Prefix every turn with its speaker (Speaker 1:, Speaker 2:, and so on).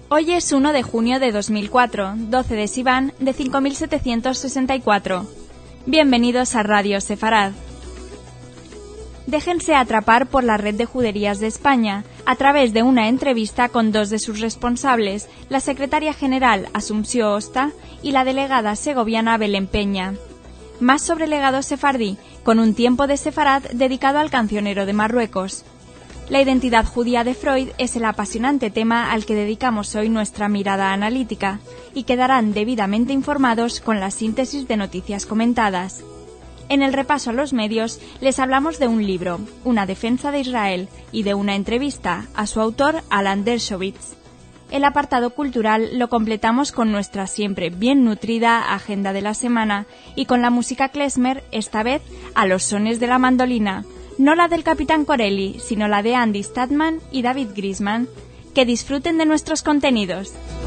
Speaker 1: Hoy es 1 de junio de 2004, 12 de Sivan de 5764. Bienvenidos a Radio Sefarad. Déjense atrapar por la Red de Juderías de España a través de una entrevista con dos de sus responsables, la secretaria general Asunción Osta y la delegada segoviana Belén Peña. Más sobre el legado sefardí, con un tiempo de Sefarad dedicado al cancionero de Marruecos. La identidad judía de Freud es el apasionante tema al que dedicamos hoy nuestra mirada analítica y quedarán debidamente informados con la síntesis de noticias comentadas. En el repaso a los medios les hablamos de un libro, Una defensa de Israel, y de una entrevista a su autor Alan Dershowitz. El apartado cultural lo completamos con nuestra siempre bien nutrida agenda de la semana y con la música klezmer, esta vez a los sones de la mandolina, no la del Capitán Corelli, sino la de Andy Statman y David Grisman. Que disfruten de nuestros contenidos.